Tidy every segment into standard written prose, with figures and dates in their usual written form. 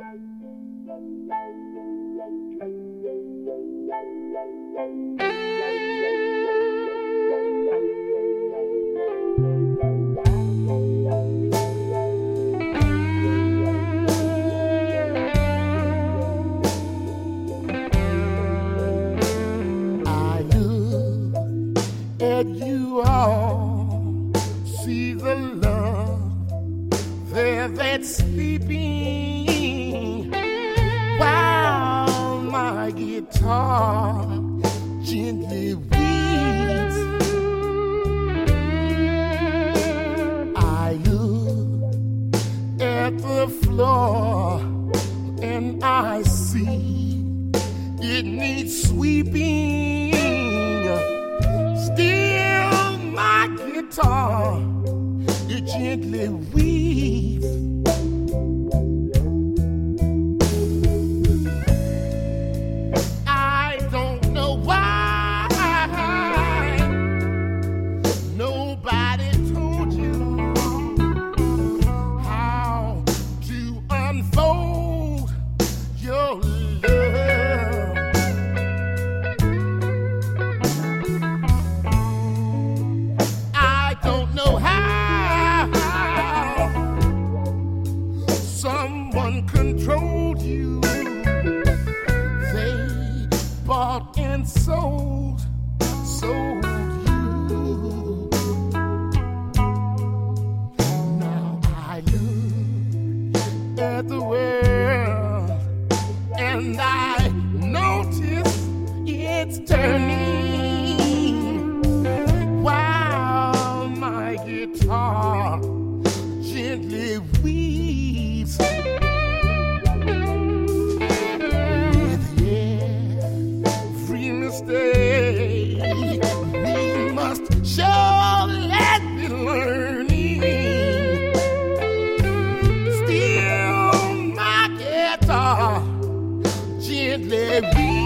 Let you all see the love there that's sleeping while my guitar gently weeps. I look at the floor and I see it needs sweeping. Still, my guitar, it gently weeps. I don't know why nobody told you how to unfold your love. Someone controlled you. They bought and sold you. Now I look at the world and I notice it's turning while my guitar gently weeps. We must surely be learning. Still, my guitar gently weeps.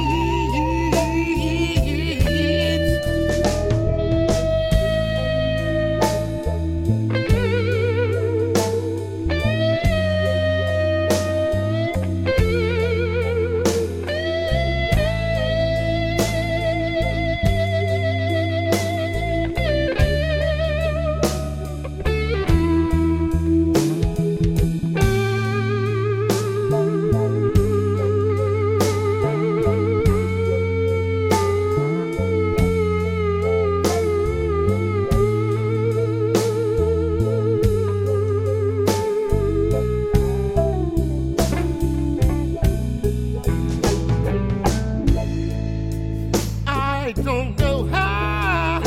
I don't know how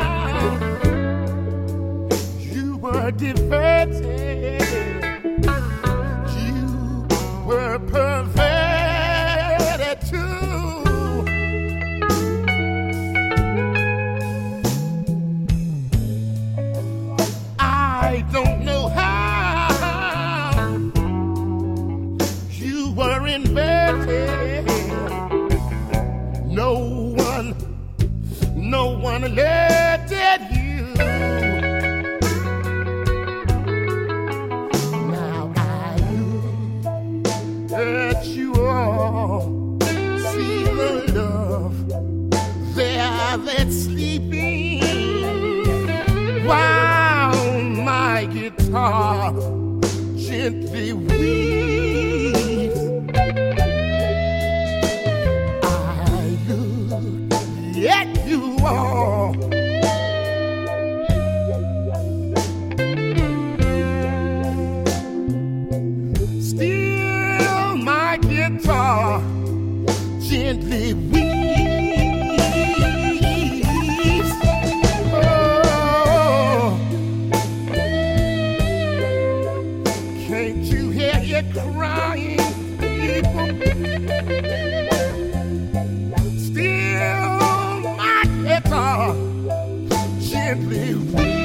you were diverted, you were perverted too. I don't know how you were inverted. No one alerted you. Now I let you all see the love there that's sleeping while my guitar gently weeps. Yet you all still my guitar gently weeps. Oh, can't you hear it crying, people? Still gently weep.